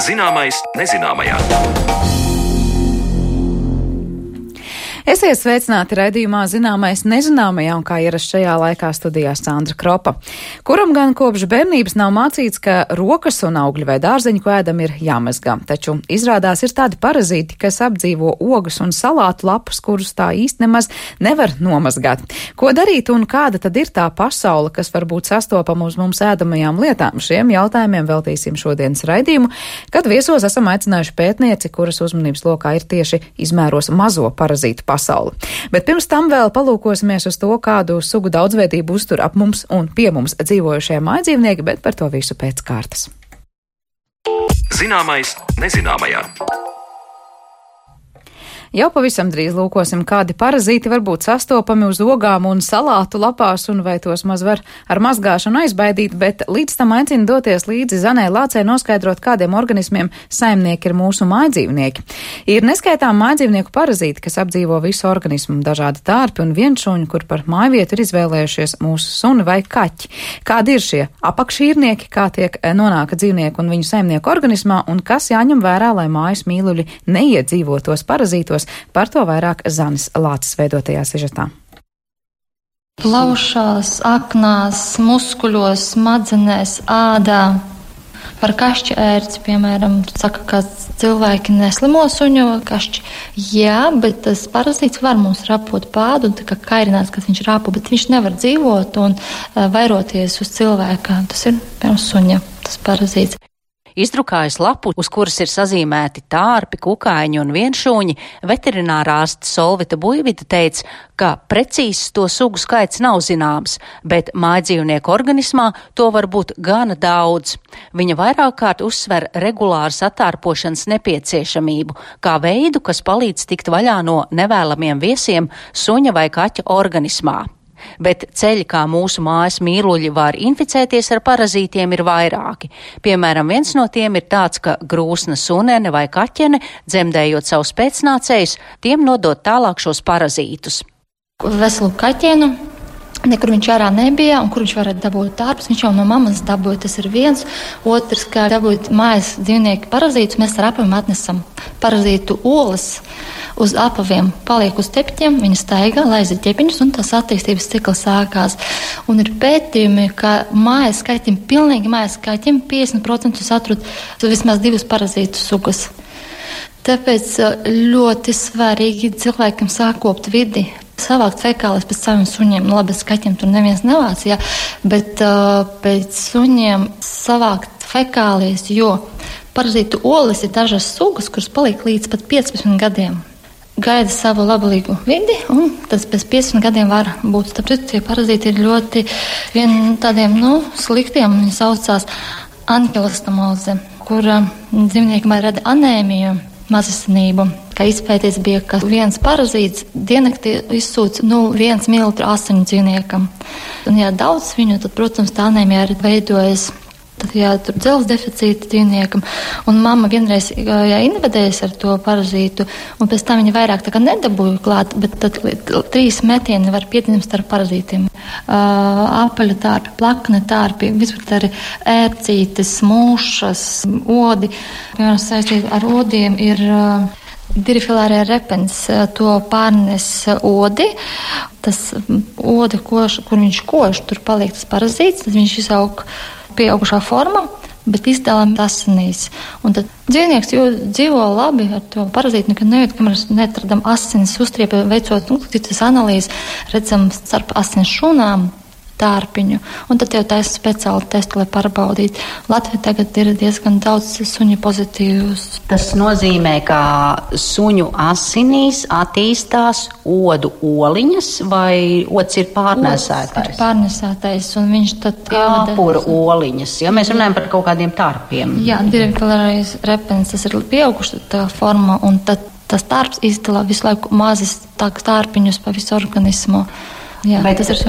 Zināmais nezināmajā. Esiet sveicināti raidījumā Zināmais nezināmajā, un kā ierasts šajā laikā studijā Sandra Kropa. Kuram gan kopš bērnības nav mācīts, ka rokas un augļi vai dārzeņu, ko ēdam, ir jāmazgā. Taču izrādās ir tādi parazīti, kas apdzīvo ogas un salātu lapus, kurus tā īsti nemaz nevar nomazgāt. Ko darīt un kāda tad ir tā pasaule, kas var būt sastopama uz mums ēdamajām lietām? Šiem jautājumiem veltīsim šodienas raidījumu, kad viesos esam aicinājuši pētnieci, kuras uzmanības lokā ir tieši izmēros mazo parazītu pasauli. Bet pirms tam vēl palūkosimies uz to, kādu sugu daudzveidību uztur ap mums un pie mums dzīvojušie mājdzīvnieki, bet par to visu pēc kārtas. Zināmais nezināmajā. Jau pavisam drīz lūkosim, kādi parazīti var būt sastopami uz ogām un salātu lapās, un vai tos maz var ar mazgāšanu aizbaidīt, bet līdz tam aicina doties līdzi Zanai Lācei noskaidrot, kādiem organismiem saimnieki ir mūsu mājdzīvnieki. Ir neskaitām mājdzīvnieku parazīti, kas apdzīvo visu organismu, dažādi tārpi un vienšūņi, kur par mājvietu ir izvēlējušies mūsu suni vai kaķi. Kādi ir šie apakšīrnieki, kā tiek nonāka dzīvnieku un viņu saimnieku organismā, un kas jāņem vērā, lai mājas mīluļi neiedzīvotos parazītos? Par to vairāk Zanes Lāces veidotajā sižetā. Plaušās, aknās, muskuļos, smadzenēs, ādā. Par kašķi ērci, piemēram, saka, ka cilvēki neslimo suņu kašķi. Jā, bet tas parazīts var mums rapot pādu un tā kā kairinās, kad viņš rapo, bet viņš nevar dzīvot un vairoties uz cilvēka. Tas ir, piemēram, suņa, tas parazīts. Izdrukājis lapu, uz kuras ir sazīmēti tārpi, kukaiņi un vienšūņi, veterinārārste Solvita Buivita teica, ka precīzs to sugu skaits nav zināms, bet mājdzīvnieku organismā to var būt gana daudz. Viņa vairāk kārt uzsver regulāras attārpošanas nepieciešamību, kā veidu, kas palīdz tikt vaļā no nevēlamiem viesiem suņa vai kaķa organismā. Bet ceļi, kā mūsu mājas mīluļi var inficēties ar parazītiem, ir vairāki. Piemēram, viens no tiem ir tāds, ka grūsna sunene vai kaķene, dzemdējot savus pēcnācējus, tiem nodot tālāk šos parazītus. Veselu kaķenu, nekur viņš ārā nebija, un kur viņš varētu dabūt tārpus, viņš jau no mammas dabūja, tas ir viens. Otrs, kā dabūt mājas dzīvnieku parazītus, mēs ar apaviem atnesam parazītu olas. Uz apaviem paliek uz tepiņiem, viņa staigā, laiza ķepiņus, un tās attīstības cikls sākās. Un ir pētījumi, ka mājas kaķim, pilnīgi mājas kaķim 50% atrod vismaz 2 parazītu sugas. Tāpēc ļoti svarīgi cilvēkam sākopt vidi, savākt fekālijas pēc saviem suņiem. Labi, kaķiem tur neviens nevāc, jā, bet pēc suņiem savākt fekālijas, jo parazītu olas ir dažas sugas, kuras paliek līdz pat 15 gadiem. Gaida savu labvēlīgu vidi, un tas pēc 15 gadiem var būt. Tāpēc tie parazīti ir ļoti vien tādiem, sliktiem. Viņi saucās ankilostomoze, kur dzīvniekam rada anēmiju, mazasinību. Kā izpētīts bija, ka viens parazīts diennaktī izsūc 1 mililitru asiņu dzīvniekam. Un ja daudz viņu, tad, protams, tā anēmija arī veidojas. Tad, ja tur dzelzs deficīti dzīvniekam, un mamma vienreiz invedējas ar to parazītu, un pēc tam viņa vairāk tā kā nedabūja klāt, bet tad 3 metieni var pieņemt ar parazītiem. Apaļu tārpi, plakne tārpi, vispār arī ērcītes, mūšas, odi. Piemēram, saistīt ar odiem ir dirifilārija repens, to pārnes odi. Tas odi, kur viņš kož, tur paliek tas parazīts, tad viņš izaug pieaugušā forma, bet izdalām asinīs. Un tad dzīvnieks dzīvo labi ar to parazītu, nekad nejūt, kamēr netradam asinis uztriepa, veicot citas analīzes, redzam starp asins šūnām tārpiņu, un tad jau taisa speciāli testu, lai pārbaudītu. Latvijā tagad ir diezgan daudz suņu pozitīvus. Tas nozīmē, ka suņu asinīs attīstās odu oliņas, vai ods ir pārnēsētais? Ir pārnēsētais, un viņš tad kāpura oliņas, ja mēs runājam par kaut kādiem tārpiem. Jā, dirifilārijas repens, tas ir pieauguši tā forma, un tad tas tārps izdala visu laiku mazas tārpiņus pa visu organismu. Jā,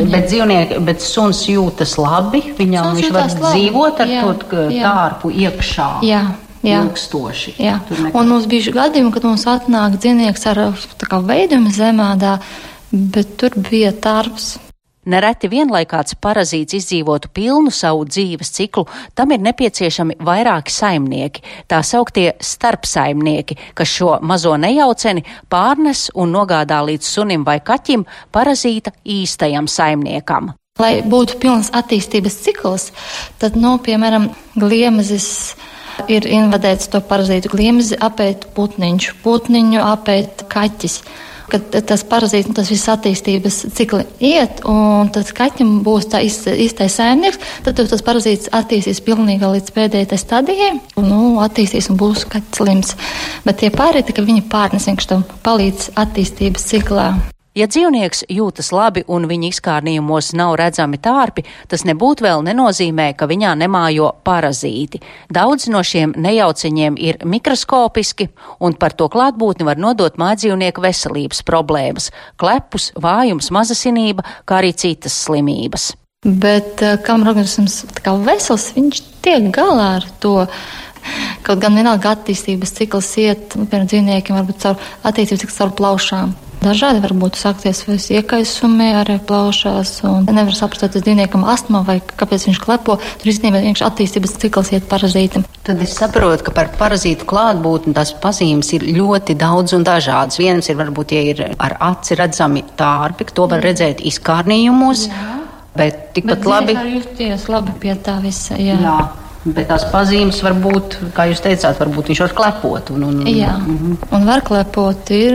bet suns jūtas labi, viņš var dzīvot ar to tārpu iekšā. Jā. Ilgstoši. Jā. Un mums bija gadījumi, kad mums atnāk dzīvnieks ar veidumu zemādā, bet tur bija tārps. Nereti vien, lai kāds parazīts izdzīvotu pilnu savu dzīves ciklu, tam ir nepieciešami vairāki saimnieki, tā sauktie starpsaimnieki, kas šo mazo nejauceni pārnes un nogādā līdz sunim vai kaķim parazīta īstajam saimniekam. Lai būtu pilns attīstības cikls, tad, piemēram, gliemezis ir invadēts to parazītu. Gliemezi apēt putniņš, putniņu apēt kaķis. Kad tas parazīts, tas viss attīstības cikli iet, un tad kaķim būs tā īstais saimnieks, tad tas parazīts attīstīs pilnīgi līdz pēdējai stadijai, attīstīs un būs kaķis slims. Bet tie pārēji, ka viņi pārnes vienkārši tam palīdz attīstības ciklā. Ja dzīvnieks jūtas labi un viņa izkārnījumos nav redzami tārpi, tas nebūtu vēl nenozīmē, ka viņā nemājo parazīti. Daudz no šiem nejauciņiem ir mikroskopiski, un par to klātbūtni var nodot mājdzīvnieku veselības problēmas – klepus, vājums, mazasinība, kā arī citas slimības. Bet kamēr organisms kā vesels, viņš tiek galā ar to. Kaut gan vienalga attīstības cikls iet, piemēram, dzīvniekiem varbūt caur attīstības cikls caur plaušām. Dažādi varbūt sākties vai iekaisumi arī plaušās, un nevar saprast, vai tas dzīvniekam astma vai kāpēc viņš klepo. Tur īstenībā vienkārši attīstības cikls iet parazītam. Tad es saprotu, ka par parazītu klātbūtni tās pazīmes ir ļoti daudz un dažādas. Vienas ir varbūt, ja ir ar aci redzami tārpi, to var redzēt izkārnījumos, bet tikpat labi. Bet justies labi pie tā visa, jā. Bet tās pazīmes var būt, kā jūs teicāt, varbūt viņš var klepot. Jā, un var klepot. Ir,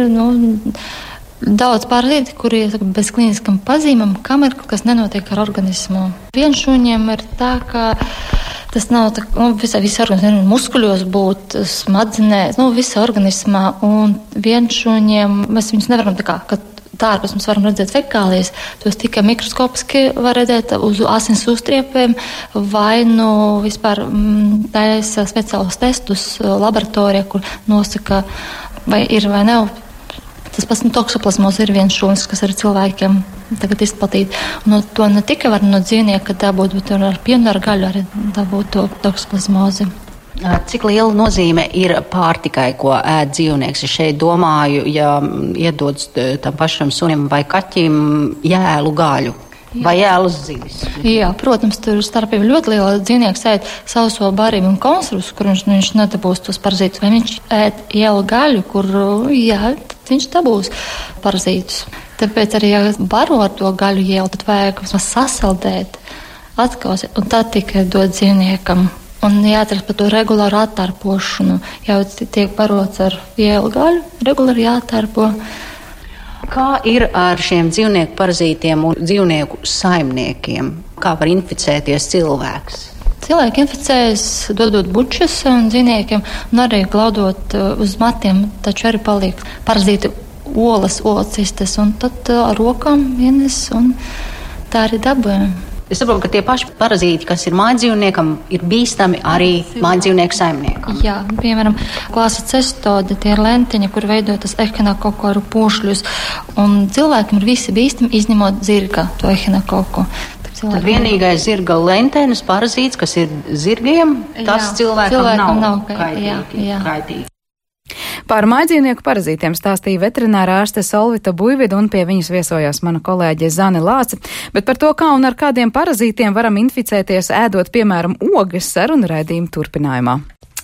daudz parazīti, kuri bez klīniskam pazīmēm, kamēr kaut kas nenotiek ar organismu. Vienšūņiem ir tā, ka tas nav tā, visi organismi muskuļos būt, smadzenēs, visa organismā, un vienšūņiem mēs viņus nevaram tā kā, ka tārpus mēs varam redzēt fekālijas, tos tikai mikroskopiski var redzēt uz asins uztriepēm vai vispār taisa speciālus testus laboratorijā, kur nosaka, vai ir vai nav. Tas pats toksoplazmos ir viens šūnis, kas ar cilvēkiem tagad izplatīt. Un to ne tikai var no dzīvnieka dabūt, bet ar pienu ar gaļu arī dabūt to toksoplazmozi. Cik liela nozīme ir pārtikai, ko ēd dzīvnieks? Es šeit domāju, ja iedod tam pašam sunim vai kaķim jēlu gaļu vai jēlus zivis. Jā, protams, tur starpība ļoti liela. Dzīvnieks ēd sauso barību un konservus, kur viņš nedabūs tos parazītus. Vai viņš ēd jēlu gaļu, kur, tad viņš dabūs parazītus. Tāpēc arī, ja baro ar to gaļu jēlu, tad vajag sasaldēt, atkausēt, un tad tikai dod dzīvniekam. Un jāatrast par to regulāru attārpošanu. Jau tiek barots ar jēlu gaļu, regulāri jāattārpo. Kā ir ar šiem dzīvnieku parazītiem un dzīvnieku saimniekiem? Kā var inficēties cilvēks? Cilvēki inficējas, dodot bučas dzīvniekiem un arī glaudot uz matiem, taču arī paliek parazīti olacistes, un tad ar rokām vienas, un tā arī dabūjam. Es saprotu, ka tie paši parazīti, kas ir mājdzīvniekam, ir bīstami arī mājdzīvnieku saimniekam. Jā, piemēram, klāsa cestode, tie ir lentiņi, kur veido tas ehinokoku pūšļus, un cilvēkiem ir visi bīstami, izņemot zirga to ehinokoku. Tad vienīgais zirga lentenes parazīts, kas ir zirgiem, tas cilvēkam nav kaitīgi. Par mājdzīvnieku parazītiem stāstīja veterinārā ārste Solvita Buivida, un pie viņas viesojās mana kolēģe Zane Lāce, bet par to, kā un ar kādiem parazītiem varam inficēties ēdot, piemēram, ogas, sarunu raidījuma turpinājumā.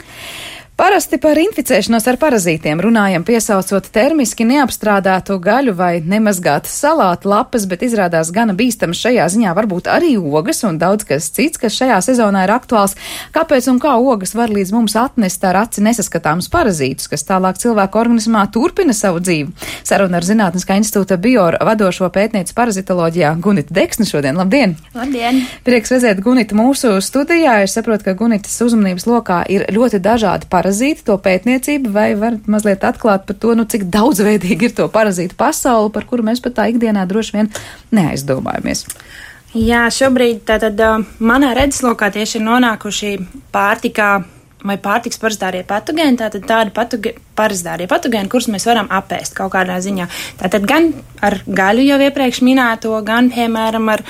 Parasti par inficēšanos ar parazītiem runājam piesaucot termiski neapstrādātu gaļu vai nemazgātas salātu lapas, bet izrādās gana bīstams šajā ziņā varbūt arī ogas un daudz kas cits, kas šajā sezonā ir aktuāls. Kāpēc un kā ogas var līdz mums atnest ar aci nesaskatāmus parazītus, kas tālāk cilvēku organismā turpina savu dzīvi? Saruna ar Zinātniskā institūta Biora vadošo pētnieci parazitoloģijā Gunita Deksni šodien. Labdien! Labdien! Prieks redzēt Gunita mūsu studijā. Es saprotu, ka Gunitas uzmanības lokā ir ļoti dažādi parazīti, to pētniecību, vai varat mazliet atklāt par to, cik daudzveidīgi ir to parazītu pasauli, par kuru mēs pat tā ikdienā droši vien neaizdomājamies. Jā, šobrīd tātad manā redzeslokā tieši ir nonākuši pārtikā vai pārtiks parazitārie patogēni, tātad tādi parazitārie patogēni, kurus mēs varam apēst kaut kādā ziņā. Tātad gan ar gaļu jau iepriekš minēto, gan, piemēram, ar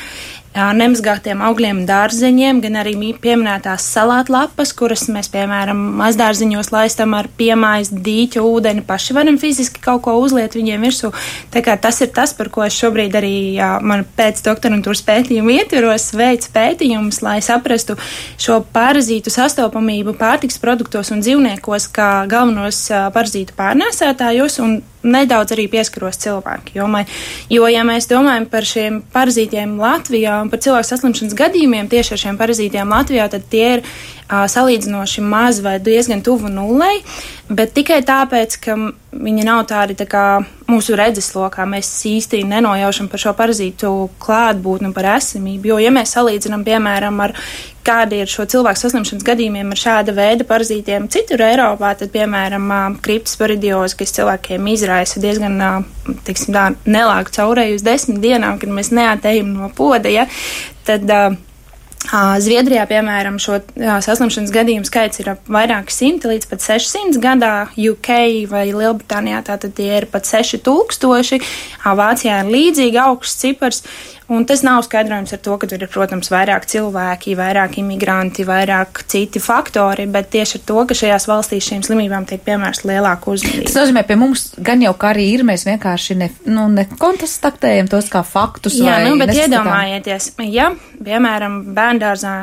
nemazgātiem augļiem un dārzeņiem, gan arī pieminētās salātlapas, kuras mēs, piemēram, mazdārziņos laistam ar piemājas dīķu ūdeni, paši varam fiziski kaut ko uzliet viņiem virsū. Tā kā tas ir tas, par ko es šobrīd arī man pēc doktorantūras pētījumu ietveros, veicu pētījumus, lai saprastu šo parazītu sastopamību pārtiks produktos un dzīvniekos kā galvenos parazītu pārnēsētājos un nedaudz arī pieskaros cilvēki. Jo, ja mēs domājam par šiem parazītiem Latvijā un par cilvēku saslimšanas gadījumiem tieši ar šiem parazītiem Latvijā, tad tie ir salīdzinoši maz vai diezgan tuvu nullei, bet tikai tāpēc, ka viņi nav tādi tā kā mūsu redzeslokā, mēs īsti nenojaušam par šo parazītu klātbūtni par esamību, jo, ja mēs salīdzinām, piemēram, ar kādi ir šo cilvēku saslimšanas gadījumiem ar šāda veida parazītiem citur Eiropā, tad, piemēram, kriptosporidiozi, kas cilvēkiem izraisa diezgan, teiksim tā, nelāgu caurēju uz 10 dienām, kad mēs neatējam no poda, ja, tad Zviedrijā, piemēram, šo saslimšanas gadījumu skaits ir vairāki 100 līdz pat 600 gadā, UK vai Lielbritānijā tātad tie ir pat 6000, Vācijā ir līdzīgi augsts cipars, un tas nav skaidrojums ar to, ka tur ir, protams, vairāk cilvēki, vairāk imigranti, vairāk citi faktori, bet tieši ar to, ka šajās valstīs šīm slimībām tiek piemērsta lielāka uzmanība. Tas nozīmē, pie mums gan jau kā arī ir, mēs vienkārši nekontaktējam tos kā faktus. Jā, vai bet neskatām. iedomājieties, ja, piemēram, bērndārzā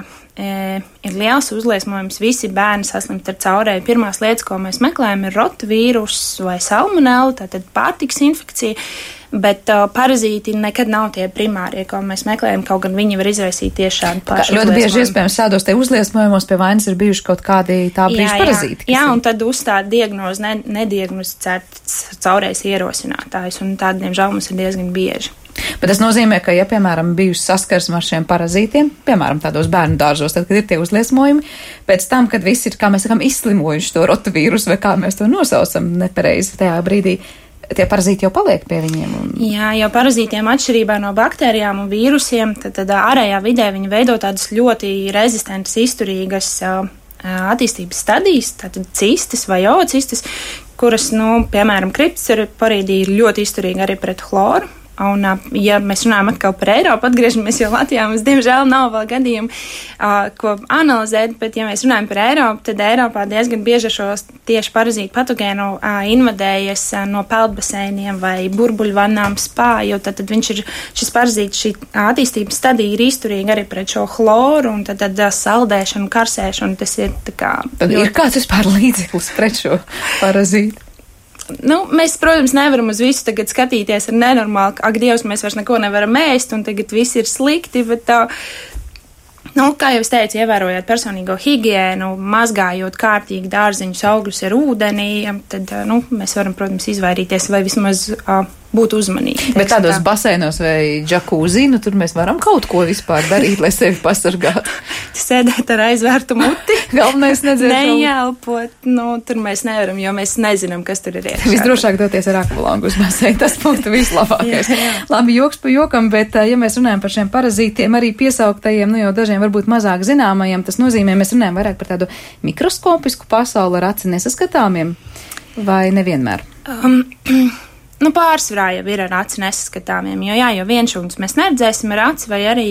ir liels uzliesmojums, visi bērni saslimt ar caurēju. Pirmās lietas, ko mēs meklējam, ir rotvīrus vai salmonella, tātad pārtikas infekcija, bet parazīti nekad nav tie primārie, ko mēs meklējam, kaut gan viņi var izraisīt tieši šādu pašu ļoti bieži iespējams šādos te uzliesmojumos pie vainas ir bijuši kaut kādi tā brīža parazīti. Jā, un tad uzstāda diagnozi nediagnosticēts caurējas ierosinātājs, un tādi, diemžēl, mums ir diezgan bieži. Bet tas nozīmē, ka, ja, piemēram, bijusi saskarsme ar šiem parazītiem, piemēram, tādos bērnu dārzos, tad, kad ir tie uzliesmojumi, pēc tam, kad visi ir, kā mēs sakām, izslimojuši to rotvīrusu, vai kā mēs to nosaucam nepareizi tajā brīdī, tie parazīti jau paliek pie viņiem. Jā, jo parazītiem atšķirībā no baktērijām un vīrusiem, tad ārējā vidē viņi veido tādas ļoti rezistentas, izturīgas attīstības stadijas, tātad cistas vai oocistas, kuras, piemēram, kriptosporidī ir ļoti izturīgi arī pret chloru. Un, ja mēs runājam atkal par Eiropu, atgriežamies, jo Latvijā mums, diemžēl, nav vēl gadījumu, ko analizēt, bet, ja mēs runājam par Eiropu, tad Eiropā diezgan bieži šos tieši parazītu patogēnu invadējas no peldbaseiniem vai burbuļvannām spā, jo tad viņš ir, šis parazīts, šī attīstības stadija ir izturīga arī pret šo chloru un tad saldēšanu, karsēšanu, tas ir tā kā... Tad ir kāds vispār līdzeklis pret šo parazītu? Mēs, protams, nevaram uz visu tagad skatīties ar nenormālu, ak, Dievs, mēs vairs neko nevaram ēst, un tagad viss ir slikti, bet kā jau es teicu, ievērojot personīgo higiēnu, mazgājot kārtīgi dārziņus, augļus ar ūdenī, tad, mēs varam, protams, izvairīties vai vismaz būt uzmanīgi. Bet tādos baseinos vai džakūzī, tur mēs varam kaut ko vispār darīt, lai sevi pasargātu. Sēdēt ar aizvērtu muti. Galvenais nedzērt. Nejelpot, tur mēs nevaram, jo mēs nezinām, kas tur ir iekšā. Visdrošāk doties ar akvalangu uz baseinu, tas būtu vislabākais. Jā. Labi, joks pa jokam, bet ja mēs runājam par šiem parazītiem, arī piesauktajiem, jau dažiem varbūt mazāk zināmajiem, tas nozīmē, mēs runājam vairāk par tādu mikroskopisku pasauli ar aci nesaskatāmiem, vai nevienmēr? Pārsvarā jau ir ar aci nesaskatāmiem, jo vienšūnas mēs neredzēsim ar aci, vai arī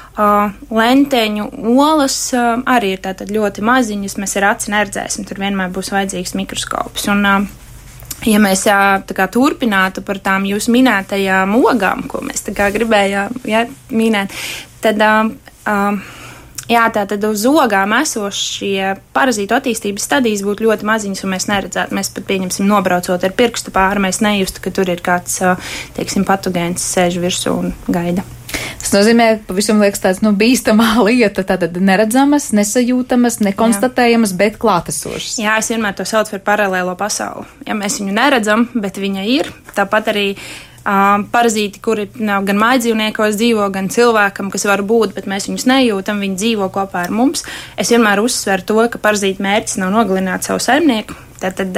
lenteņu olas arī ir tātad ļoti maziņas, mēs ar aci neredzēsim, tur vienmēr būs vajadzīgs mikroskops. Un, ja mēs tā kā turpinātu par tām jūs minētajām ogām, ko mēs tā kā gribējām minēt, tad tātad uz ogām esošie parazītu attīstības stadijas būtu ļoti maziņas, un mēs neredzētu. Mēs pat pieņemsim nobraucot ar pirkstu pāri, mēs nejustu, ka tur ir kāds, teiksim, patogēns sēž virsū un gaida. Tas nozīmē, pavisam liekas tāds, bīstamā lieta, tātad neredzamas, nesajūtamas, nekonstatējamas, bet klātesošas. Jā, es vienmēr to saucu par paralēlo pasauli. Ja mēs viņu neredzam, bet viņa ir, tāpat arī parazīti, kuri nav gan mājdzīvniekos dzīvo, gan cilvēkam, kas var būt, bet mēs viņus nejūtam, viņi dzīvo kopā ar mums. Es vienmēr uzsveru to, ka parazīta mērķis nav nogalināt savu saimnieku. Tātad,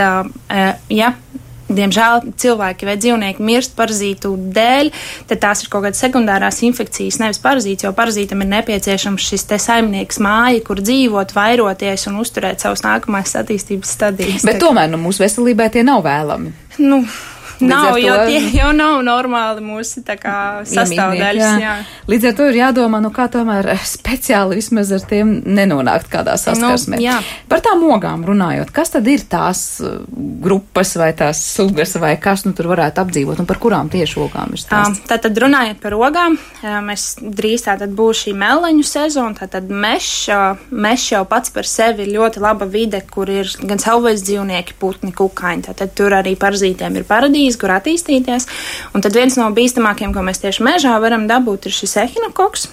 diemžēl cilvēki vai dzīvnieki mirst parazītu dēļ, tad tās ir kaut kādas sekundārās infekcijas, nevis parazīts, jo parazītam ir nepieciešams šis te saimnieks māja, kur dzīvot, vairoties un uzturēt savus nākamās attīstības stadijas. Bet tomēr mūsu veselībai tie nav vēlami. Nav, jo tie jau nav normāli mūsu tā kā sastāvdaļas. Jā. Līdz ar to ir jādomā, kā tomēr speciāli vismaz ar tiem nenonākt kādā saskarsmē. Par tām ogām runājot, kas tad ir tās grupas vai tās sugas vai kas tur varētu apdzīvot un par kurām tieši ogām ir stāsts? Tātad runājot par ogām, mēs drīz tātad būs šī meleņu sezona, tātad mešs jau pats par sevi ir ļoti laba vide, kur ir gan savvaļas dzīvnieki, putni, kukaiņi, tātad tur arī parazītiem ir paradīze, kur attīstīties. Un tad viens no bīstamākiem, ko mēs tieši mežā varam dabūt, ir šis ehinokoks.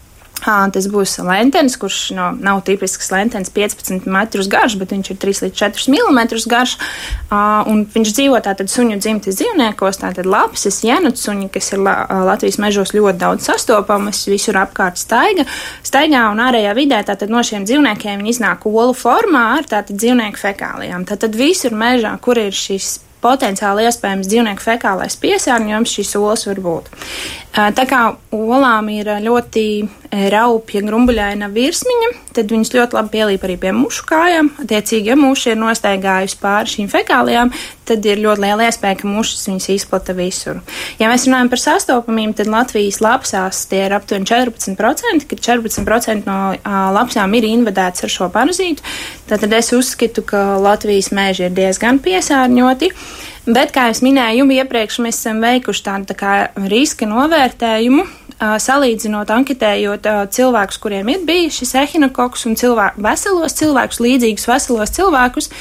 Tas būs lentenis, kurš nav tipisks lentenis 15 metrus garš, bet viņš ir 3 līdz 4 milimetrus garš. Un viņš dzīvo tātad suņu dzimtes dzīvniekos, tātad lapses, jenutsuņi, kas ir Latvijas mežos ļoti daudz sastopamas, visur apkārt staigā un ārējā vidē, tātad no šiem dzīvniekiem viņi iznāk olu formā ar tātad dzīvnieku fekālijām. Tātad visur mežā, kur ir šis potenciāli iespējams dzīvnieku fekālais piesārņojums, šīs olas var būt. Tā kā olām ir ļoti raupja grumbuļaina virsmiņa, tad viņas ļoti labi pielīp arī pie mušu kājām. Attiecīgi, ja muša ir nostaigājusi pāri šīm fekālijām, tad ir ļoti liela iespēja, ka mušas viņas izplata visur. Ja mēs runājam par sastopamību, tad Latvijas lapsās tie ir aptuveni 14%, kad 14% no lapsām ir invadēts ar šo parazītu. Tātad es uzskatu, ka Latvijas meži ir diezgan piesārņoti. Bet, kā es minēju iepriekš, mēs esam veikuši tādu tā kā riska novērtējumu, salīdzinot, anketējot cilvēkus, kuriem ir bijis šis ehinokoks un veselos cilvēkus, līdzīgus veselos cilvēkus.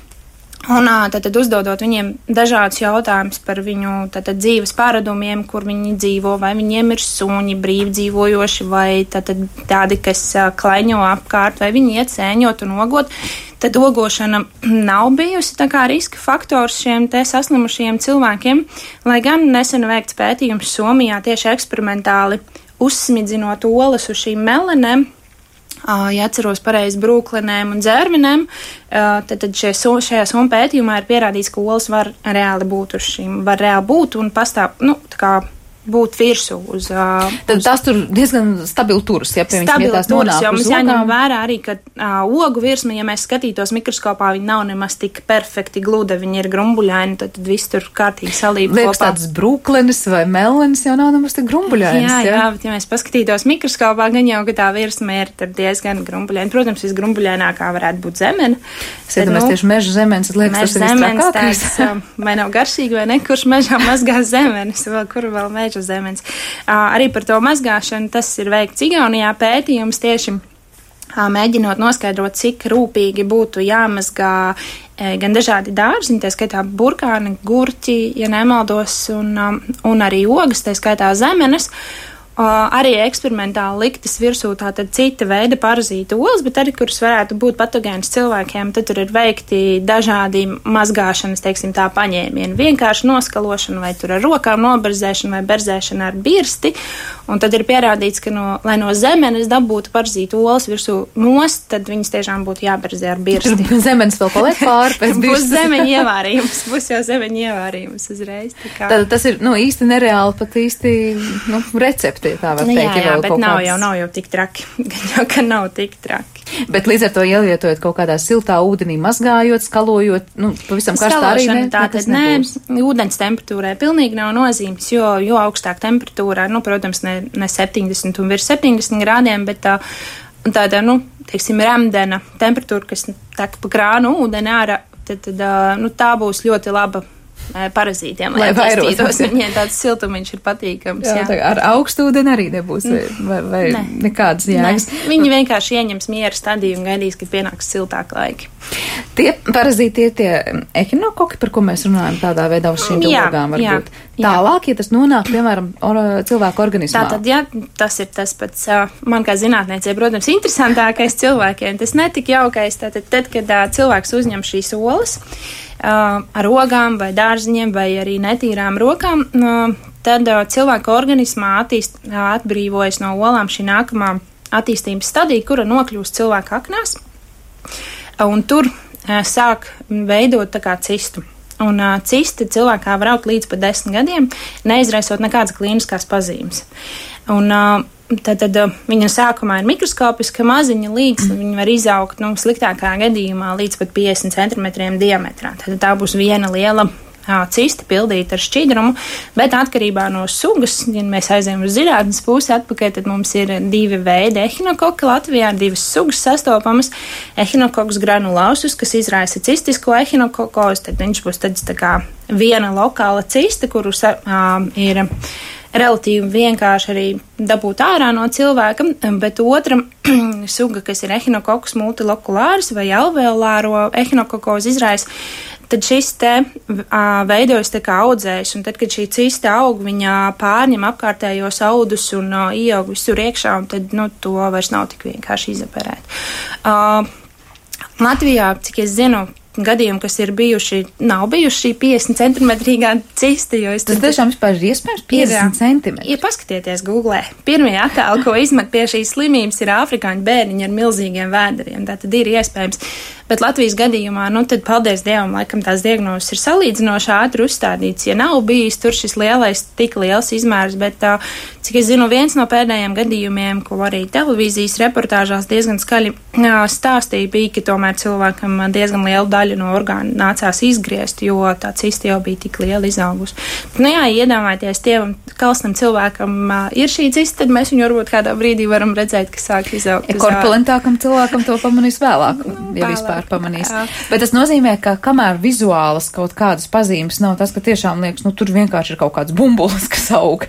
Un tad uzdodot viņiem dažādus jautājumus par viņu dzīves paradumiem, kur viņi dzīvo, vai viņiem ir suņi brīvdzīvojoši, vai tādi, kas klaiņo apkārt, vai viņi iet sēņot un ogot. Tad ogošana nav bijusi tā kā riska faktors šiem te saslimušajiem cilvēkiem, lai gan nesen veikts pētījums Somijā tieši eksperimentāli uzsmidzinot olas uz šīm melenēm. Ja atceros pareizi brūklinēm un dzērvinēm, tad šajā somu pētījumā ir pierādīts, ka olas var reāli būt uz šīm, var reāli būt un pastāv, tā kā būt virsū uz... Tad tās tur diezgan stabili turas, ja pie viņas vietās nonāk jo uz mums jāņem vērā arī, ka ogu virsma, ja mēs skatītos mikroskopā, viņi nav nemaz tik perfekti gluda, viņi ir grumbuļaini, tad viss tur kārtīgi salība kopā. Liekas tāds brūklenis vai melenis jau nav nemaz tik grumbuļainis. Jā, bet ja mēs paskatītos mikroskopā, gan jau, ka tā virsma ir diezgan grumbuļaini. Protams, visgrumbuļainākā varētu būt zemene. Mēs tieši meža zemenes, tad liekas, tas ir visstrakākais. Vai nav garšīgi vai ne, kurš mežā mazgā zemenes, kur vēl meža zemenes. Arī par to mazgāšanu tas ir veikts Igaunijā pētījums tieši mēģinot noskaidrot, cik rūpīgi būtu jāmazgā gan dažādi dārziņi, tā skaitā burkāni, gurķi, ja nemaldos, un arī ogas, tā skaitā zemenes. Arī eksperimentāli liktas virsū tātad cita veida parazītu olas, bet arī, kuras varētu būt patogēnas cilvēkiem, tad tur ir veikti dažādi mazgāšanas, teiksim tā, paņēmieni. Vienkārši noskalošana vai tur ar rokām noberzēšana vai berzēšana ar birsti, un tad ir pierādīts, ka lai no zemenes dabūtu parazītu olas virsū nost, tad viņas tiešām būtu jāberzē ar birsti. Tur zemenes vēl paliek pāri pēc birstas. Būs zemeņa ievārījums, būs jau zemeņa ievārījums uzreiz. Tad tas ir, īsti nereāli, pat īsti, recepti. Tā var teikt, jā, bet nav jau tik traki. Gan jau, ka nav tik traki. Bet līdz ar to ielietojot kaut kādā siltā ūdenī, mazgājot, skalojot, pavisam karstā arī nē, ūdens temperatūrai pilnīgi nav nozīmes, jo augstāk temperatūrā, protams, ne 70 un virs 70 grādiem, bet tāda, teiksim, remdena temperatūra, kas tek pa krānu ūdeni ārā, tad tā būs ļoti laba parazītiem, lai attīstītos. Viņiem tāds siltumiņš ir patīkams. Jā. Ar augstu ūdeni arī nebūs vai nekādas jēgas. Viņi vienkārši ieņems miera stadiju un gaidīs, kad pienāks siltāk laiki. Tie parazīti ir tie ehinokoki, par ko mēs runājam tādā veidā uz šīm ogām varbūt. Tālāk, ja tas nonāk, piemēram, cilvēku organismā. Tātad, ja tas ir tas pats, man kā zinātniecei, protams, interesantākais cilvēkiem, tas netik jaukais, tad, kad cilvēks uzņem šīs olas, ar ogām vai dārziņiem vai arī netīrām rokām, tad cilvēka organismā atbrīvojas no olām šī nākamā attīstības stadija, kura nokļūst cilvēka aknās, un tur sāk veidot tā kā cistu. Un cisti cilvēkā var augt līdz pat 10 gadiem, neizraisot nekādas klīniskās pazīmes. Un tad viņa sākumā ir mikroskopiska maziņa līdz, viņa var izaugt, sliktākā gadījumā līdz pat 50 centimetriem diametrā. Tad tā būs viena liela cisti pildīta ar šķidrumu, bet atkarībā no sugas, ja mēs aizējam uz zinātnes pusi atpakaļ, tad mums ir 2 veidi ehinokoki Latvijā, 2 sugas sastopamas. Ehinokoks granulausus, kas izraisa cistisko ehinokokozi, tad viņš būs tāds tā kā viena lokāla cista, kuru ir relatīvi vienkārši arī dabūt ārā no cilvēka, bet otra suga, kas ir ehinokokus multilokulāris vai alveolāro ehinokokozi izraisa, tad šis te veidojas tā kā audzējs, un tad, kad šī cista aug, viņa pārņem apkārtējos audus un ieaug visur iekšā, un tad, to vairs nav tik vienkārši izoperēt. Latvijā, cik es zinu, gadījumi, kas ir bijuši, nav bijuši šī 50 centimetrīgā cista, jo tas tiešām vispār ir iespējams 50 centimetri. Ja paskatieties Googlē, pirmie attēli, ko izmet pie šīs slimības, ir afrikāņu bērniņi ar milzīgiem vēderiem. Tā tad ir iespējams. Bet Latvijas gadījumā, tad paldies Dievam, laikam tās diagnozes ir salīdzinoši ātri uzstādīts. Ja nav bijis tur šis tik liels izmērs, bet cik es zinu, viens no pēdējiem gadījumiem, ko arī televīzijas reportāžās diezgan skaļi stāstīja, bija, ka tomēr cilvēkam diezgan lielu daļu no orgānu nācās izgriezt, jo tā cista jau bija tik liela izaugusi. Iedomājieties, tiem kalstam cilvēkam ir šī cista, tad mēs viņu varbūt kādā brīdī varam redzēt, ka sāk izaugt. Korpulentākam cilvēkam to pamanīs vēlāk, ja vispār pamanīs. Jā. Bet tas nozīmē, ka kamēr vizuālas kaut kādas pazīmes nav tas, ka tiešām liekas, tur vienkārši ir kaut kāds bumbulis, kas aug.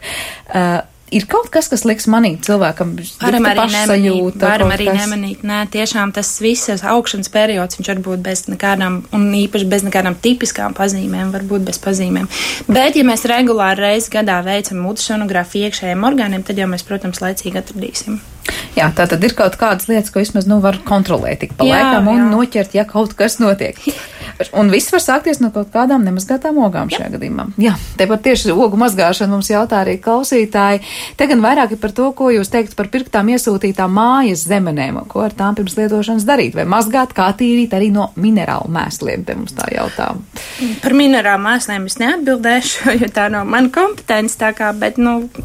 Ir kaut kas, kas liks manīt cilvēkam pašsajūta? Varam arī nemanīt. Nē, tiešām tas visas augšanas periods, viņš var būt bez nekādām, un īpaši bez nekādām tipiskām pazīmēm, varbūt bez pazīmēm. Bet, ja mēs regulāri reizi gadā veicam ultrasonogrāfiju iekšējiem orgāniem, tad jau mēs, protams, laicīgi atradīsim. Jā, tā tad ir kaut kādas lietas, ko vismaz var kontrolēt tik pa laikam un noķert, ja kaut kas notiek. Un viss var sākties no kaut kādām nemazgātām ogām šajā gadījumā. Jā, te par tieši ogu mazgāšanu mums jautā arī klausītāji. Te gan vairāk ir par to, ko jūs teikt par pirktām iesūtītām mājas zemenēm, ko ar tām pirms lietošanas darīt, vai mazgāt, kā tīrīt arī no minerālu mēsliem, te mums tā jautā. Par minerālu mēsliem es neatbildēšu, jo tā nav mana kompetence tā kā, bet,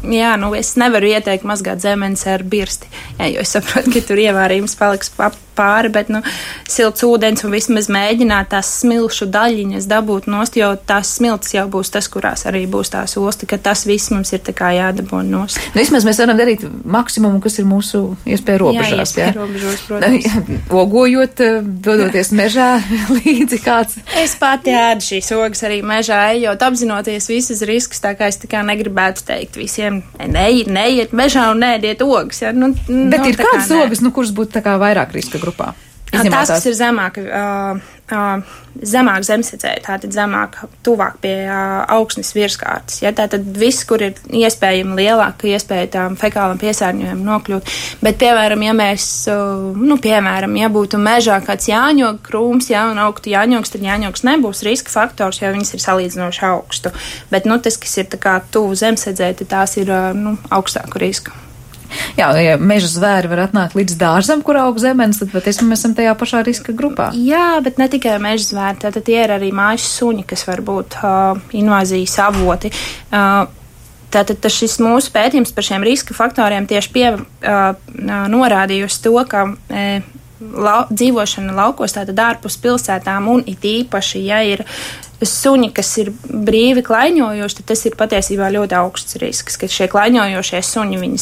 es nevaru ieteikt mazgāt zemenes ar birsti. Jā, jo es saprotu, ka tur ievārījums paliks pāri, bet, silts ūdens un vismaz mēģināt tās smilšu daļiņas dabūt nost, jo tās smiltas jau būs tas, kurās arī būs tās osti, ka tas viss mums ir tā kā jādabū nost. Vismaz mēs varam darīt maksimumu, kas ir mūsu iespēja robežās. Jā, robežos, protams. Ogojot, dodoties mežā līdzi kāds. Es pati ēdu šīs ogas arī mežā, ejot, apzinoties visas riskus, tā kā es tā kā negribētu teikt visiem, neiet mežā un neēdiet ogas. Ja? Bet ir kādas ogas, kuras būtu tā kā vairāk riska grupā? Tās, kas ir zemāk zemsedzēji, tātad zemāk, tuvāk pie augsnes virskārtas. Ja? Tātad viss, kur ir iespējami lielāka iespēja tām fekālam piesārņojumam nokļūt. Bet, piemēram, ja mēs, ja būtu mežā kāds jāņog krūms, un augtu jāņogs, tad jāņogs nebūs riska faktors, jo viņas ir salīdzinoši augstu. Bet, tas, kas ir tā kā tuvu zemsedzēji, tad tās ir, augstāku risku. Jā, ja meža zvēri var atnākt līdz dārzam, kur aug zemenes, tad patiesībā mēs esam tajā pašā riska grupā. Jā, bet ne tikai meža zvēri, tātad tie ir arī mājas suņi, kas var būt invāzijas avoti. Tātad šis mūsu pētījums par šiem riska faktoriem tieši norādījusi to, ka dzīvošana laukos, tātad ārpus pilsētām un it īpaši, ja ir suņi, kas ir brīvi klaiņojoši, tad tas ir patiesībā ļoti augsts risks, ka šie klaiņojošie suņi, viņi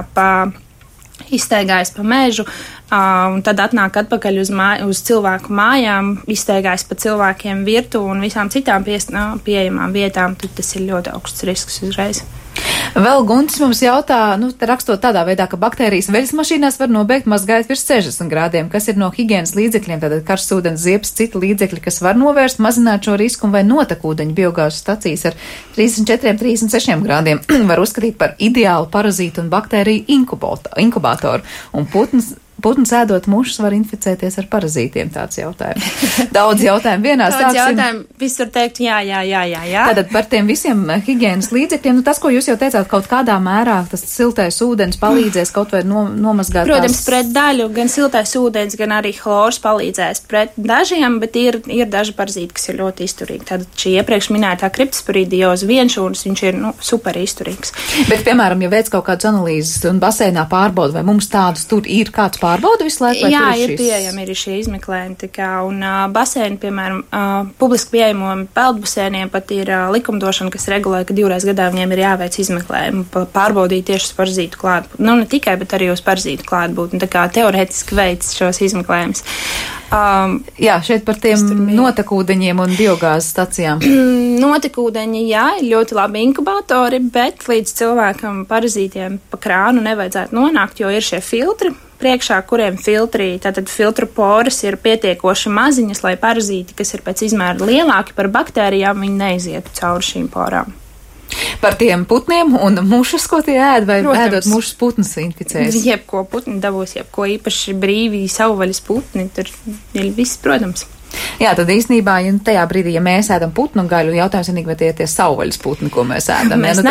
izstaigājas pa mežu, un tad atnāk atpakaļ uz cilvēku mājām, izstaigājas pa cilvēkiem virtu un visām citām pieejamām vietām, tad tas ir ļoti augsts risks uzreiz. Vēl Guntis mums jautā, rakstot tādā veidā, ka baktērijas veļas mašīnās var nobeigt mazgājot virs 60 grādiem, kas ir no higienas līdzekļiem, tātad karsts ūdens, ziepes, citi līdzekļi, kas var novērst, mazināt šo risku, un vai notekūdeņu biogāzes stacijas ar 34-36 grādiem var uzskatīt par ideālu parazītu un baktēriju inkubātoru, un putns ēdot mušas var inficēties ar parazītiem, tāds jautājums. Daudz jautājumu vienā sāksim. Daudz jautājumu, viss var teikt jā. Tātad par tiem visiem higienas līdzekļiem, tas, ko jūs jau teicāt, kaut kādā mērā tas siltais ūdens palīdzēs kaut vai nomazgāt. Protams, pret daļu gan siltais ūdens, gan arī chlors palīdzēs pret dažiem, bet ir daži parazīti, kas ir ļoti izturīgi. Tātad šī iepriekš minētā kriptosporīdioza vienšūnas, viņš ir super izturīgs. Bet, piemēram, ja veic kaut kādas analīzes un baseinā pārbauda, vai mums tādus tur ir kāds pārbauda visu laiku? Jā, ir pieejami ir šie izmeklējumi, un baseini, piemēram, publiski pieejamo peldbaseiniem pat ir likumdošana, kas regulē, ka 2 reizes gadā viņiem ir jāveic izmeklējumi, pārbaudīt tieši uz parazītu klātbūtni. Nu, ne tikai, bet arī uz parazītu klātbūtni, tā kā teorētiski veic šos izmeklējumus. Jā, šeit par tiem notekūdeņiem un biogāzes stacijām. Notekūdeņi, jā, ir ļoti labi inkubatori, bet līdz cilvēkam parazītiem pa krānu nevajadzētu nonākt, jo ir šie filtri priekšā, kuriem tātad filtru poras ir pietiekoši maziņas, lai parazīti, kas ir pēc izmēra lielāki par baktērijām, viņi neizietu cauri šīm porām. Par tiem putniem un mušas, ko tie ēd, vai ēdot mušas putnas inficēs? Jebko putni dabūs, jebko īpaši brīvī savvaļas putni, tur ir viss, protams. Jā, tad īstenībā, ja tajā brīdī, ja mēs ēdam putnu gaļu, jautājums vienīgi, vai tie savvaļas putni, ko mēs ēdam. Mēs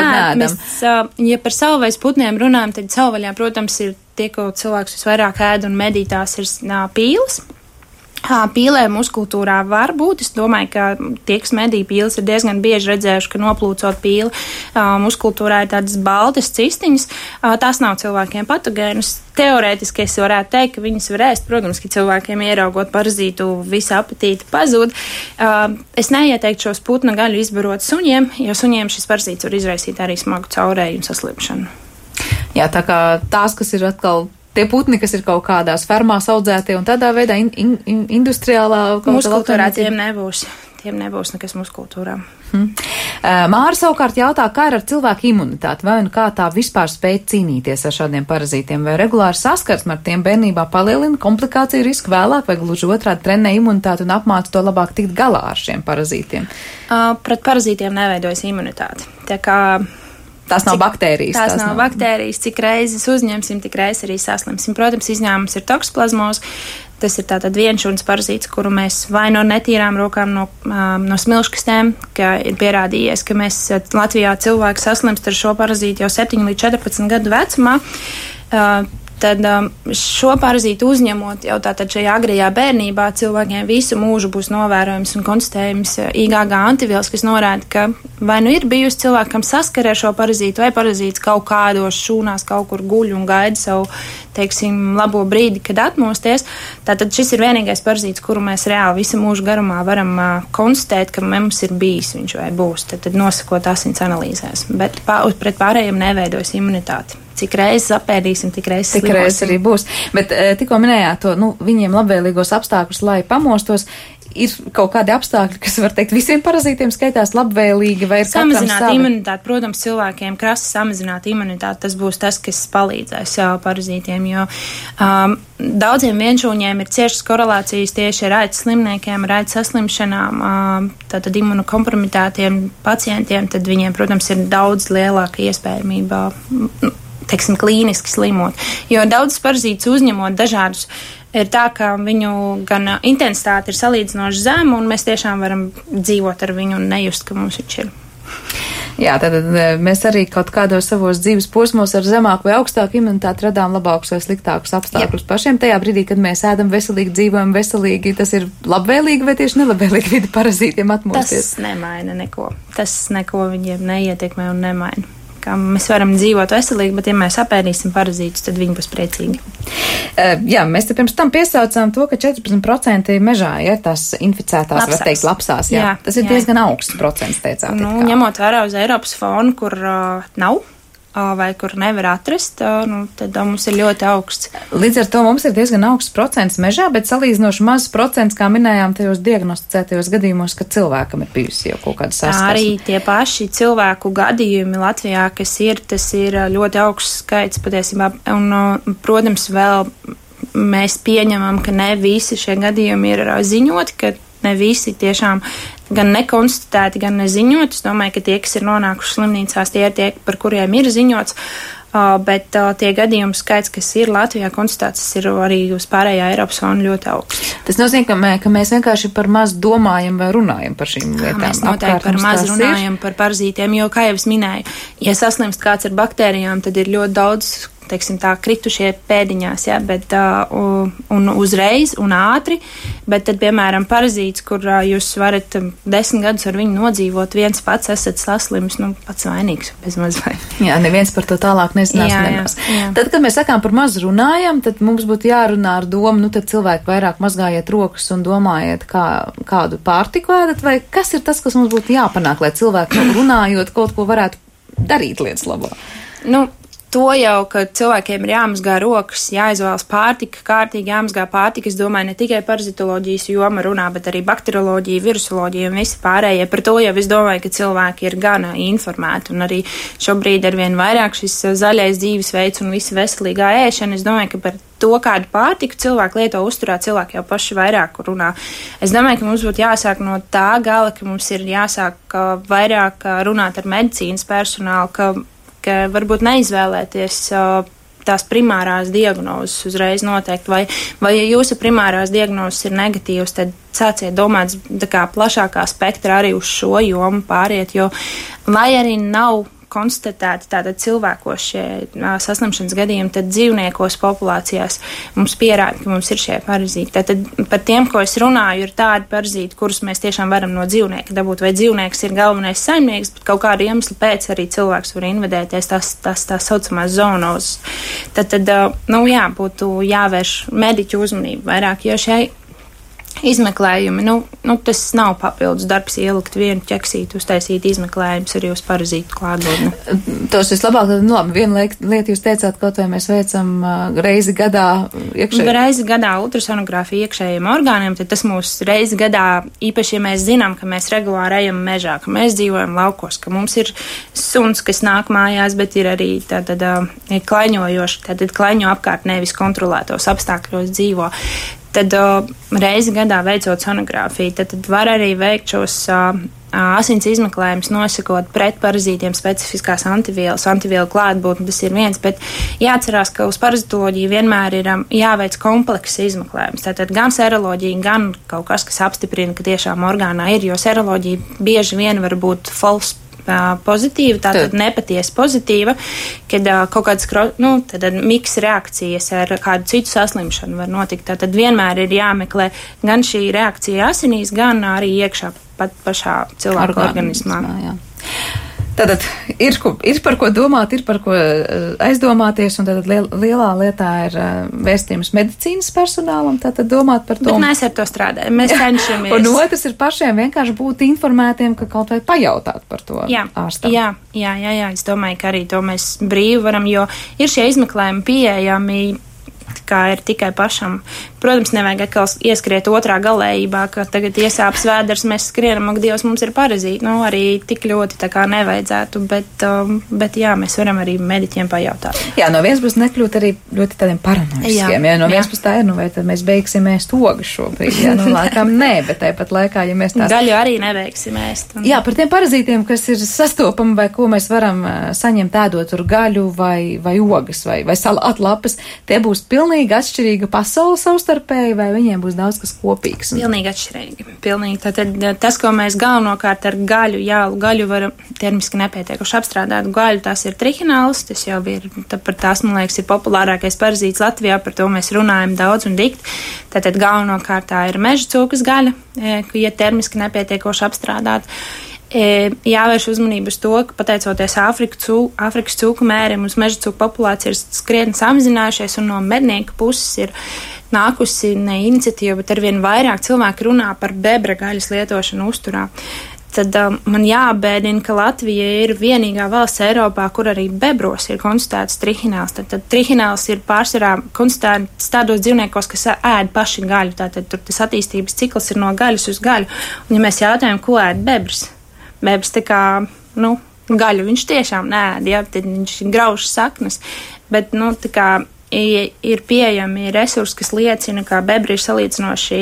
ja par savvaļas putniem runājam, tad savvaļā, protams, ir tie, ko cilvēks visvairāk ēd un medī, tās ir pīles. Pīlē muskultūrā var būt. Es domāju, ka tie, kas medī pīles, ir diezgan bieži redzējuši, ka noplūcot pīli muskultūrā ir tādas baltas cistiņas. Tās nav cilvēkiem patogēnas. Teorētiski es varētu teikt, ka viņas var ēst. Protams, ka cilvēkiem ieraugot parazītu visa apetīte pazūd. Es neieteiktu šos putnu gaļu izbarot suņiem, jo suņiem šis parazīts var izraisīt arī smagu caurēju un saslimšanu. Jā, tā kā tās, kas ir atkal tie putni, kas ir kaut kādās fermās audzētie un tādā veidā industriālā muskultūrā, tiem nebūs nekas muskultūrā. Māra savukārt jautā, kā ir ar cilvēku imunitāti, vai un kā tā vispār spēj cīnīties ar šādiem parazītiem, vai regulāri saskarsme ar tiem bērnībā palielina komplikāciju risku vēlāk, vai gluži otrādi trenē imunitāti un apmāca to labāk tikt galā ar šiem parazītiem? Pret parazītiem neveidojas imunitāte. Tā kā tās nav baktērijas. Tās nav baktērijas. Cik reizes uzņemsim, tik reizes arī saslimsim. Protams, izņēmums ir toksoplazmos. Tas ir tātad vienšūnas parazīts, kuru mēs vai no netīrām rokām, no smilškastēm, ka ir pierādījies, ka mēs Latvijā cilvēki saslimst ar šo parazītu jau 7 līdz 14 gadu vecumā. Tad šo parazītu uzņemot jau tātad šajā agrajā bērnībā cilvēkiem visu mūžu būs novērojams un konstatējums IgG antivielas, kas norāda, ka vai nu ir bijusi cilvēkam saskare ar šo parazītu, vai parazīts kaut kādos šūnās kaut kur guļ un gaida savu, teiksim, labo brīdi, kad atmosties. Tātad šis ir vienīgais parazīts, kuru mēs reāli visu mūžu garumā varam konstatēt, ka mums ir bijis viņš vai būs, tad nosakot asins analīzēs. Bet pret pārējiem neveidojas imunitāti. Cik reizes apēdīsim, tik reizes slimosim. Tik reizes arī būs. Bet tikko minējāt to, viņiem labvēlīgos apstākļus, lai pamostos, ir kaut kādi apstākļi, kas, var teikt, visiem parazītiem skaitās labvēlīgi, vai ir samazināt imunitāti. Protams, cilvēkiem krasi samazināt imunitāti, tas būs tas, kas palīdzēs parazītiem, jo daudziem vienšūņiem ir ciešas korelācijas tieši ar aids slimniekiem, ar aids saslimšanām, tātad imunokompromitētiem pacientiem, tad viņiem, protams, ir daudz lielāka iespējamība teiksim, klīniski slimot. Jo daudzas parazītus uzņemot dažādus, ir tā, ka viņu gan intensitāte ir salīdzinoši zema, un mēs tiešām varam dzīvot ar viņu un nejust, ka mums viņš ir. Jā, tad mēs arī kaut kādos savos dzīves posmos ar zemāku vai augstāku imunitāti radām labākus vai sliktākus apstākļus pašiem. Tajā brīdī, kad mēs ēdam veselīgi, dzīvojam veselīgi, tas ir labvēlīgi vai tieši nelabvēlīgi vidi parazītiem atmosties? Tas nemaina neko. Tas neko viņiem neietekmē un nemaina. Mēs varam dzīvot veselīgi, bet ja mēs apēdīsim parazītus, tad viņi būs priecīgi. Jā, mēs te pirms tam piesaucām to, ka 14% mežā ir tās inficētās, lapsās. Var teikt, lapsās. Jā. Tas ir diezgan augsts procents, teicāt. Ņemot vērā uz Eiropas fonu, kur nav vai kur nevar atrast, tad mums ir ļoti augsts. Līdz ar to mums ir diezgan augsts procents mežā, bet salīdzinoši mazs procents, kā minējām, tajos diagnosticētajos gadījumos, ka cilvēkam ir bijusi jau kaut kāda saskarsme. Arī tie paši cilvēku gadījumi Latvijā, kas ir, tas ir ļoti augsts skaits patiesībā. Un, protams, vēl mēs pieņemam, ka ne visi šie gadījumi ir ziņoti, ka ne visi tiešām gan nekonstatēti, gan neziņot. Es domāju, ka tie, kas ir nonākuši slimnīcās, tie ir tie, par kuriem ir ziņots, bet tie gadījumu skaits, kas ir Latvijā konstatēts, ir arī uz pārējā Eiropas zonu ļoti augsts. Tas nozīmē, ka mēs vienkārši par maz domājam vai runājam par šīm lietām. Mēs noteikti par maz runājam par parazītiem, jo, kā jau es minēju, ja saslimst kāds ar baktērijām, tad ir ļoti daudz teiksim tā, kritušie pēdiņās, ja, bet, un uzreiz un ātri, bet tad, piemēram, parazīts, kur jūs varat 10 gadus ar viņu nodzīvot, viens pats esat saslims, pats vainīgs, bezmaz vai. Jā, neviens par to tālāk nezinās. Jā. Tad, kad mēs sakām par maz runājam, tad mums būtu jārunā ar domu, tad cilvēki vairāk mazgājiet rokas un domājiet, kādu pārtiku ēdat, vai kas ir tas, kas mums būtu jāpanāk, lai cilvēki runājot kaut ko varētu darīt lietas labā? To jau, ka cilvēkiem ir jāmazgā rokas, jāizvēlas pārtika, kārtīgi jāmazgā pārtika, es domāju, ne tikai parazitoloģijas joma runā, bet arī bakterioloģija, virusoloģija un visi pārējie. Par to jau es domāju, ka cilvēki ir gana informēti, un arī šobrīd arvien vairāk šis zaļais dzīvesveids un visa veselīgā ēšana. Es domāju, ka par to, kādu pārtiku cilvēki lieto uzturā, cilvēki jau paši vairāk runā. Es domāju, ka mums būtu jāsāk no tā gala, ka mums ir jāsāk vairāk runāt ar medicīnas personālu, ka varbūt neizvēlēties tās primārās diagnozes uzreiz noteikti, vai ja jūsu primārās diagnozes ir negatīvas, tad sāciet domāt tā kā plašākā spektra arī uz šo jomu pāriet, jo lai arī nav konstatēti tātad cilvēkos šie saslimšanas gadījumi, tad dzīvniekos populācijās mums pierāda, ka mums ir šie parazīti. Tātad par tiem, ko es runāju, ir tādi parazīti, kurus mēs tiešām varam no dzīvnieka dabūt, vai dzīvnieks ir galvenais saimnieks, bet kaut kādu iemeslu pēc arī cilvēks var invedēties tās saucamās zoonozes. Tad būtu jāvērš mediķu uzmanību vairāk, jo šai izmeklējumi, tas nav papildus darbs ielikt vienu ķeksīti, uztaisīt izmeklējumus arī uz parazītu klātbūtni. Tos vislabāk, viena lieta jūs teicāt, kaut vai mēs veicam reizi gadā Reizi gadā ultrasonogrāfiju iekšējiem orgāniem, tad tas mūs reizi gadā, īpaši, ja mēs zinām, ka mēs regulāri ejam mežā, ka mēs dzīvojam laukos, ka mums ir suns, kas nāk mājās, bet ir arī tātad klaņojoši, tātad klaņo apkārt nevis kontrolētos apstākļos dzīvo. Tad reizi gadā veicot sonogrāfiju, tad var arī veikt šos asins izmeklējumus, nosakot pret parazītiem specifiskās antivielu klātbūtni, tas ir viens, bet jāatcerās, ka uz parazitoloģiju vienmēr ir jāveic komplekss izmeklējums. Tātad gan seroloģija, gan kaut kas, kas apstiprina, ka tiešām orgānā ir, jo seroloģija bieži vien var būt false pozitīva, tātad nepatiesi pozitīva, kad kaut kādas miks reakcijas ar kādu citu saslimšanu var notikt. Tātad vienmēr ir jāmeklē gan šī reakcija asinīs, gan arī iekšā pat pašā cilvēka organismā. Jā. Tātad ir par ko domāt, ir par ko aizdomāties, un tātad lielā lietā ir vēstījums medicīnas personālam, tātad domāt par to. Bet mēs ar to strādājam, mēs cenšamies. Un otrs ir pašiem vienkārši būt informētiem, ka kaut vai pajautāt par to ārstam. Jā, es domāju, ka arī to mēs brīvi varam, jo ir šie izmeklējumi pieejami, kā ir tikai pašam. Protams, nevajag atkal ieskriet otrā galējībā, ka tagad iesāps vēders, mēs skrienam, ak, Dievs, mums ir parazīti. Arī tik ļoti tā kā nevajadzētu, bet jā, mēs varam arī mediķiem pajautāt. Jā, no vienas puses nekļūt arī ļoti tādiem paranoiskiem. Jā, no vienas puses tā ir, vai tad mēs beigsim ēst ogas šobrīd. Jā, laikam nē, bet tāpat laikā, ja mēs tās... Gaļu arī nebeigsim ēst. Jā, par tiem parazītiem, kas ir sastopami, vai ko mēs varam saņemt ēdot tur gaļu vai ogas vai salātlapas, tie būs pilnīgi atšķirīga pasaule savstarpēji, vai viņiem būs daudz kas kopīgs? Pilnīgi atšķirīgi. Pilnīgi. Tātad tas, ko mēs galvenokārt ar gaļu varam termiski nepietiekuši apstrādāt gaļu, tās ir trihināls, tas jau ir, par tās, man liekas, ir populārākais parazīts Latvijā, par to mēs runājam daudz un dikti. Tātad galvenokārt tā ir meža cūkas gaļa, ja termiski nepietiekoši apstrādāt. Jāvērš uzmanību uz to, ka pateicoties Āfrikas cūku mērim, uz meža cūku populācija ir skrietni samazinājušies, un no mednieka puses ir nākusi ne iniciatīva, bet arvien vairāk cilvēki runā par bebra gaļas lietošanu uzturā. Tad man jābēdina, ka Latvija ir vienīgā valsts Eiropā, kur arī bebros ir konstatēts trihināls. Tad trihināls ir pārsvarā konstatēts tādos dzīvniekos, kas ēd paši gaļu. Tātad tur tas attīstības cikls ir no gaļas uz gaļu. Un ja mēs jautājam, ko ēd bebrs? Bebrs tā kā, gaļu viņš tiešām neēd, ja, tad viņš grauž saknes, bet, tā kā ir pieejami resursi, kas liecina, ka bebri ir salīdzinoši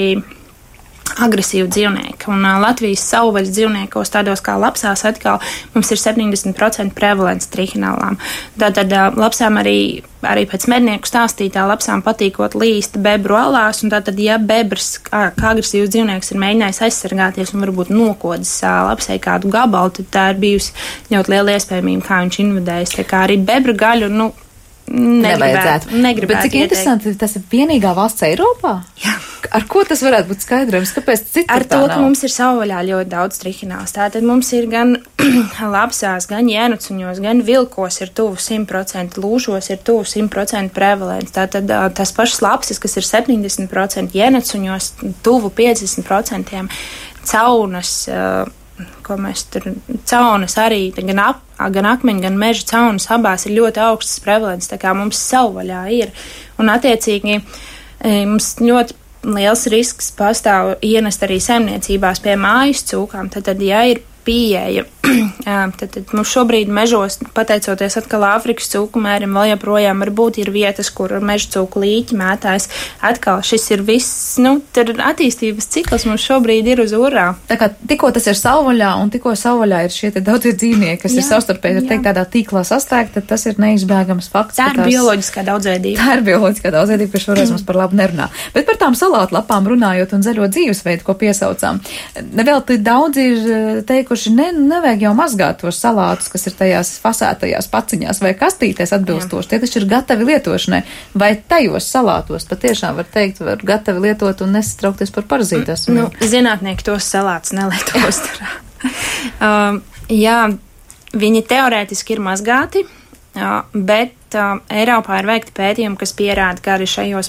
agresīvi dzīvnieki. Un Latvijas savvaļas dzīvniekos, tādos kā lapsās, atkal mums ir 70% prevalence trihinālām. Tātad lapsām arī pēc mednieku stāstītā lapsām patīkot līst bebru alās, un tātad, ja bebrs, kā agresīvs dzīvnieks, ir mēģinājis aizsargāties un varbūt nokodzis lapsai kādu gabalu, tad tā ir bijusi ļoti liela iespējamība, kā viņš invadējis. Tā kā arī bebra gaļu, Nevajadzētu. Negribētu Bet cik interesanti, tas ir vienīgā valsts Eiropā? Jā. Ar ko tas varētu būt skaidrojums? Kāpēc citur Ar to, tā ka nav? mums ir savvaļā ļoti daudz trihināls. Tātad mums ir gan lapsās, gan jēnucuņos, gan vilkos ir tuvu 100%, lūšos ir tuvu 100% prevalents. Tātad tas pašas lapsis, kas ir 70%, jēnucuņos tuvu 50%, caunas, ko mēs tur, caunas arī, gan akmeņi, gan meža caunas abās ir ļoti augstas prevalents, tā kā mums savvaļā ir. Un attiecīgi mums ļoti liels risks pastāv ienest arī saimniecībās pie mājas cūkām, tad ja ir pieeja, tad mums šobrīd mežos, pateicoties atkal Āfrikas cūku mērim, vēl joprojām varbūt ir vietas, kur meža cūku līķi mētājas. Atkal šis ir viss, tad attīstības cikls mums šobrīd ir uz urā. Tā kā tikko tas ir savvaļā, un tikko savvaļā ir šie te daudzie dzīvnieki, kas ir savstarpēji, teikt, tādā tīklā sastāgti, tad tas ir neizbēgams fakts. Tā ir bioloģiskā daudzveidība. Tā ir bioloģiskā daudzveidība, kas šoreiz mums par labu nerunā. Bet par tām salātlapām runājot un zaļo dzīvesveidu, ko piesaucām, nevelti daudzi ir teikuši, nevajag jau mazgāt tos salātus, kas ir tajās fasētajās paciņās vai kastītēs atbilstoši. Tie taču ir gatavi lietošanai. Vai tajos salātos patiešām var teikt, var gatavi lietot un nesatraukties par parazītās? Zinātnieki tos salātus nelieto uzturā. Jā, viņi teorētiski ir mazgāti, bet Eiropā ir veikti pētījumi, kas pierāda, ka arī šajos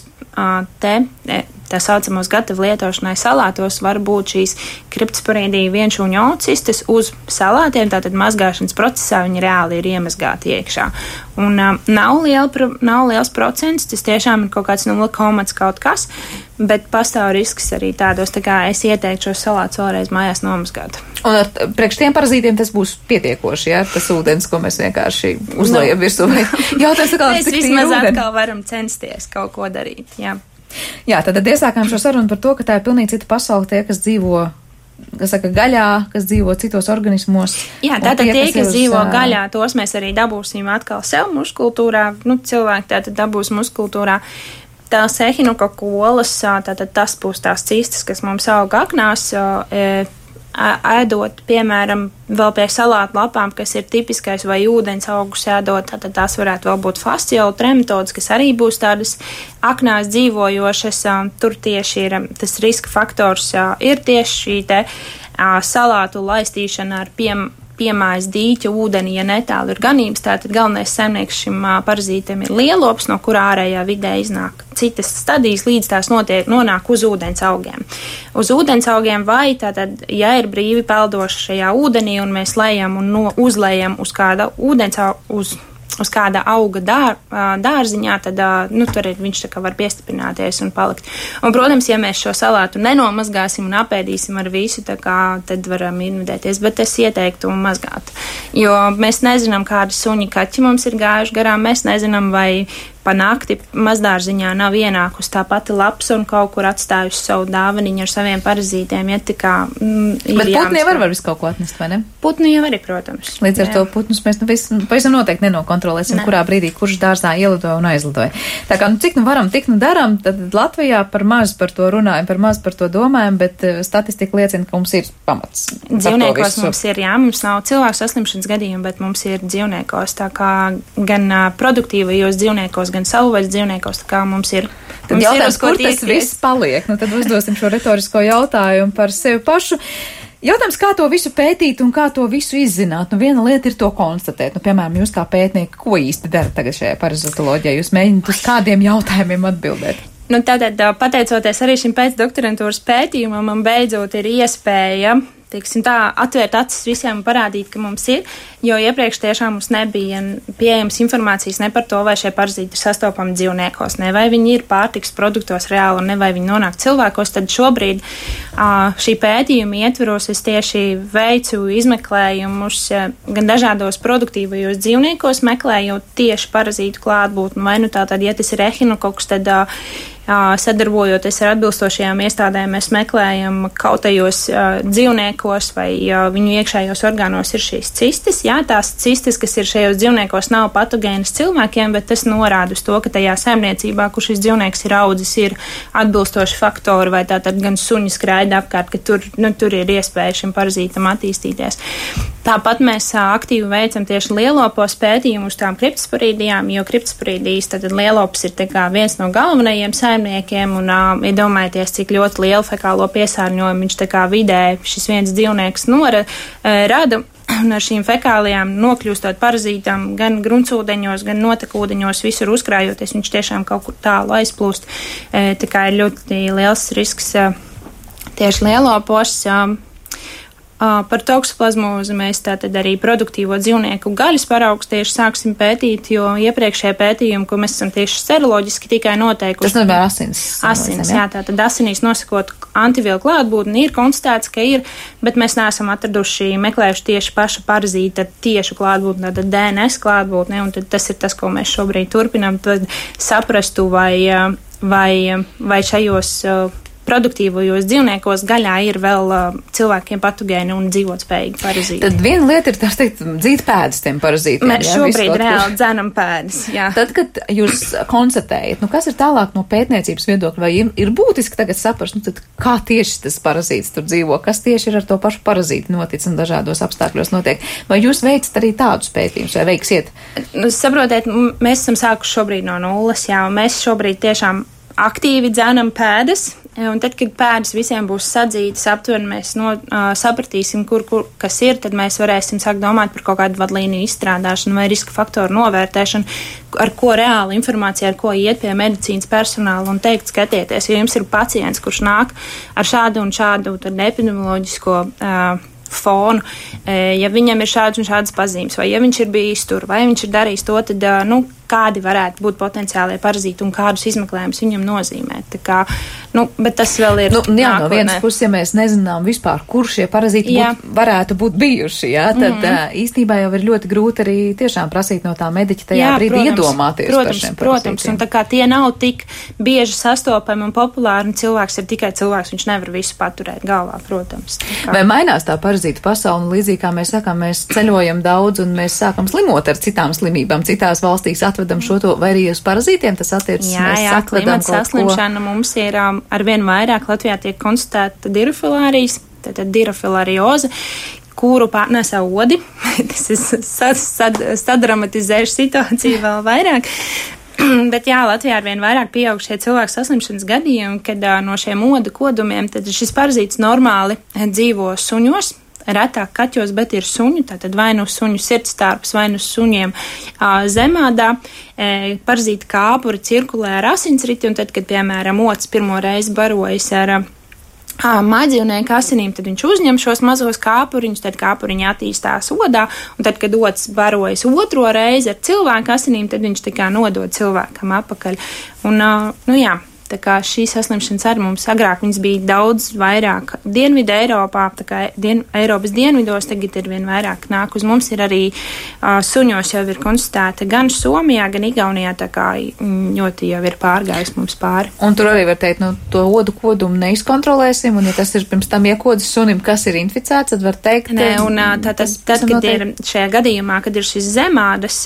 tā saucamos gatavu lietošanai salātos var būt šīs kriptosporīdija vienšūņu ocistes uz salātiem, tātad mazgāšanas procesā viņi reāli ir iemazgāti iekšā. Un nav liels procents, tas tiešām ir kaut kāds 0, kaut kas, bet pastāv risks arī tādos, tā kā es ieteiktu šos salātus vēlreiz mājās nomazgāt. Un priekš tiem parazītiem tas būs pietiekoši, jā, tas ūdens, ko mēs vienkārši uzlējam virsū. Mēs vismaz atkal varam censties kaut ko darīt, jā. Jā, tad iesākām šo sarunu par to, ka tā ir pilnīgi cita pasaule, tie, kas dzīvo, kas saka, gaļā, kas dzīvo citos organismos. Jā, tātad tie, kas dzīvo gaļā, tos mēs arī dabūsim atkal sev muskultūrā, cilvēki tātad dabūs muskultūrā. Tās ehinokokolas, tātad tas būs tās cistas, kas mums auga aknās, ēdot, piemēram, vēl pie salātu lapām, kas ir tipiskais, vai ūdens augus ēdot, tad tās varētu vēl būt fasciolu trematodes, kas arī būs tādas aknās dzīvojošas. Tur tieši ir tas riska faktors, ir tieši šī te salātu laistīšana ar piemājas dīķa ūdeni, ja netālu ir ganības, tātad galvenais saimnieks šim parazītam ir lielops, no kurā ārējā vidē iznāk citas stadijas, līdz tās nonāk uz ūdens augiem. Uz ūdens augiem vai tātad, ja ir brīvi peldoši šajā ūdenī un mēs lejam un uzlejam uz kāda ūdens uz kāda auga dārziņā, tad tur viņš tā kā var piestiprināties un palikt. Un, protams, ja mēs šo salātu nenomazgāsim un apēdīsim ar visu, tā kā tad varam invadēties, bet es ieteiktu mazgāt. Jo mēs nezinām, kādi suņi kaķi mums ir gājuši garām, mēs nezinām, vai pa nakti mazdārziņā nav ienākusi tā pati lapsa un kaut kur atstājusi savu dāvaniņu ar saviem parazītiem, ja tā kā Bet putni jau var visu kaut ko atnest, vai ne? Putni jau arī, protams. Līdz ar to putnus mēs pavisam noteikti nenokontrolēsim, kurā brīdī kurš dārzā ielidoja un aizlidoja. Tā kā, cik varam, tik daram, tad Latvijā par maz par to runājam, par maz par to domājam, bet statistika liecina, ka mums ir pamats. Dzīvniekos mums ir, jā, mums nav cilvēku saslimšanas gadījumu, bet mums ir dzīvniekos, tā kā gan produktīvajos dzīvniekos, gan savvaļas dzīvniekos, tā kā mums ir. Tad jautājums, kur tas viss paliek? Tad uzdosim šo retorisko jautājumu par sevi pašu. Jautājums, kā to visu pētīt un kā to visu izzināt? Viena lieta ir to konstatēt. Piemēram, jūs kā pētnieki, ko īsti darat tagad šajā parazitoloģijā? Jūs mēģināt uz kādiem jautājumiem atbildēt? Tātad, pateicoties arī šim pēcdoktorantūras pētījumam, man beidzot ir iespēja atvērt acis visiem un parādīt, ka mums ir, jo iepriekš tiešām mums nebija pieejams informācijas ne par to, vai šie parazīti ir sastopami dzīvniekos, ne vai viņi ir pārtiks produktos reāli un ne vai viņi nonāk cilvēkos. Tad šobrīd šī pētījuma ietveros es tieši veicu izmeklējumus gan dažādos produktīvajos dzīvniekos, meklējot tieši parazītu klātbūtni, vai tātad, ja tas ir ehinokoks, tad sadarbojoties ar atbilstošajām iestādēm, mēs meklējam kautajos dzīvniekos vai viņu iekšējos orgānos ir šīs cistes. Jā, tās cistes, kas ir šajos dzīvniekos, nav patogēnas cilvēkiem, bet tas norāda uz to, ka tajā saimniecībā, kur šis dzīvnieks ir audzis, ir atbilstoši faktori, vai tātad gan suņi skraida apkārt, ka tur ir iespēja šim parazītam attīstīties. Tāpat mēs aktīvi veicam tieši lielopos pētījumu uz tām kriptosporīdijām, jo kriptosporīdijas tad lielops ir tā kā viens no galvenajiem saimniekiem, un iedomājieties, cik ļoti lielu fekālo piesārņojumu viņš tā kā vidē šis viens dzīvnieks rada. Un ar šīm fekālijām nokļūstot parazītām gan gruntsūdeņos, gan notekūdeņos, visur uzkrājoties, viņš tiešām kaut kur tālu aizplūst. Tā kā ir ļoti liels risks tieši lielopos. Par toksoplazmūzu mēs tātad arī produktīvo dzīvnieku gaļas paraugus tieši sāksim pētīt, jo iepriekšējie pētījumi, ko mēs esam tieši seroloģiski tikai noteikuši. Tas nozīmē asins. Asins, jā, tātad asinīs nosakot antivielu klātbūtni, ir konstatēts, ka ir, bet mēs neesam meklējuši tieši paša parazīta tiešu klātbūtni, tātad DNS klātbūtni, un tad tas ir tas, ko mēs šobrīd turpinām, tad saprastu, vai šajos produktīvajos dzīvniekos gaļā ir vēl cilvēkiem patogēni un dzīvotspējīgi parazīti. Tad viena lieta ir, tā teikt, dzīt pēdas tiem parazītiem. Mēs šobrīd reāli dzenam pēdas, jā. Tad, kad jūs konstatējat, kas ir tālāk no pētniecības viedokļa, vai ir būtiski tagad saprast, tad kā tieši tas parazīts tur dzīvo, kas tieši ir ar to pašu parazītu notic un dažādos apstākļos notiek, vai jūs veicat arī tādus pētījumus, vai veiksiet? Saprotiet, mēs esam sākuši šobrīd no nulles, jā, un mēs šobrīd tiešām aktīvi dzenam pēdas, un tad, kad pēdas visiem būs sadzītas, aptuveni mēs sapratīsim, kur kas ir, tad mēs varēsim sākt domāt par kaut kādu vadlīniju izstrādāšanu vai riska faktoru novērtēšanu, ar ko reāli informācija, ar ko iet pie medicīnas personāla un teikt, skatieties, ja jums ir pacients, kurš nāk ar šādu un šādu tad epidemioloģisko fonu, ja viņam ir šādas un šādas pazīmes, vai ja viņš ir bijis tur, vai viņš ir darījis to, tad, kādi varētu būt potenciālie parazīti un kādus izmeklējumus viņam nozīmē. Tā kā, bet tas vēl ir jā, no vienas puses, ja mēs nezinām vispār, kur šie parazīti varētu būt bijuši, jā, tad īstenībā jau ir ļoti grūti arī tiešām prasīt no tā mediķa tajā brīdī iedomāties par šiem parazītiem. Protams, un tā kā tie nav tik bieži sastopami un populāri, un cilvēks ir tikai cilvēks, viņš nevar visu paturēt galvā, protams. Vai mainās tā parazītu pasauli, un līdzīgi kā mēs sakām, mēs ceļojam daudz un mēs sākam slimot ar citām slimībām, citās valstīs atvedam šo to, vai arī uz parazītiem tas attiecas? Jā, klimata saslimšana mums ir arvien vairāk. Latvijā tiek konstatēta dirofilārijas, tātad dirofilārioze, kuru pārnēsā odi. Tas ir sadramatizējuši situāciju vēl vairāk. Bet jā, Latvijā arvien vairāk pieaug šie cilvēku saslimšanas gadījumi, kad no šiem oda kodumiem tad šis parazīts normāli dzīvo suņos, retāk kaķos, bet ir suņi, tātad vai nu suņu sirdstarps, vai nu suņiem zemādā. Parazīta kāpuri cirkulē ar asinsriti, un tad, kad, piemēram, ots pirmo reizi barojas ar mājdzīvnieku asinīm, tad viņš uzņem šos mazos kāpuriņus, tad kāpuriņi attīstās odā, un tad, kad ots barojas otro reizi ar cilvēku asinīm, tad viņš tā kā nodod cilvēkam apakaļ. Un, jā. Tā kā šīs saslimšanas arī mums agrāk viņas bija daudz vairāk Dienvidu Eiropā, tā kā Eiropas dienvidos tagad ir vien vairāk nāk uz mums, ir arī suņos jau ir konstatēta gan Somijā, gan Igaunijā, tā kā ļoti jau ir pārgājis mums pāri. Un tur arī var teikt, to odu kodumu neizkontrolēsim, un ja tas ir pirms tam iekodas sunim, kas ir inficēts, tad var teikt. Nē, un tad, kad ir šajā gadījumā, kad ir šis zemādas,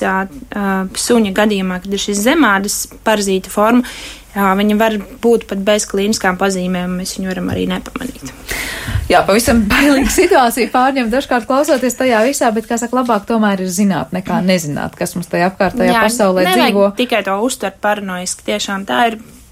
suņa gadījumā, kad ir šis zemādas parazīta forma, viņa var būt pat bez klīniskām pazīmēm, mēs viņu varam arī nepamanīt. Jā, pavisam bailīga situācija pārņem dažkārt klausoties tajā visā, bet, kā saka, labāk tomēr ir zināt nekā nezināt, kas mums tajā apkārtējā pasaulē dzīvo. Jā, tikai to uztvert paranoiski, tiešām tā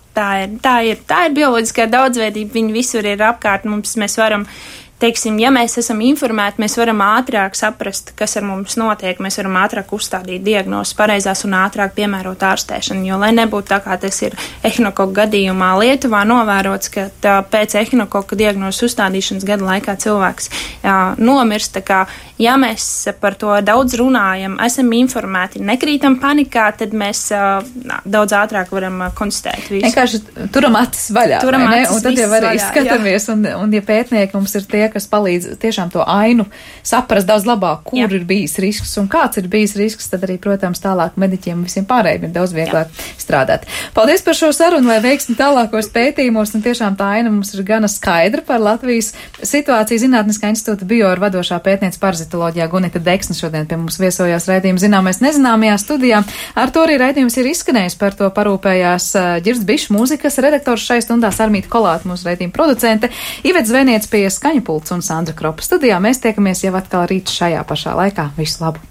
ir bioloģiskā daudzveidība, viņi visur ir apkārt, mēs varam, teiksim, ja mēs esam informēti, mēs varam ātrāk saprast, kas ar mums notiek, mēs varam ātrāk uzstādīt diagnozes pareizās un ātrāk piemērot ārstēšanu, jo, lai nebūtu tā, kā tas ir ehinokoka gadījumā Lietuvā novērots, ka pēc ehinokoka diagnozes uzstādīšanas gada laikā cilvēks nomirst, tā kā, ja mēs par to daudz runājam, esam informēti, nekrītam panikā, tad mēs daudz ātrāk varam konstatēt visu. Vienkārši turam acis vaļā, un tad jau arī skatāmies, un ja pētnieki mums ir tie, kas palīdz tiešām to ainu saprast daudz labāk, kur ir bijis risks un kāds ir bijis risks, tad arī, protams, tālāk mediķiem un visiem pārējiem ir daudz vieglāk strādāt. Paldies par šo sarunu, lai veiksmi tālākos pētījumos, un tiešām tā aina mums ir gana skaidra par Latvijas situāciju. Zinātniskā institūta bioar vadošā pētniece parazitoloģijā Gunita Deksne šodien pie mums viesojās raidījuma Zināmais nezināmajā studijā. Ar to arī raidījums ir izskanējis, par to parūpējās Ģirds Bišs, mūzikas redaktors šai stundā Sarmīta Kolāta, mūsu raidījuma producente, Ivets Zvēniec pie skaņu pulta. Bults un Sandra Kropa studijā. Mēs tiekamies jau atkal rīt šajā pašā laikā. Visu labu!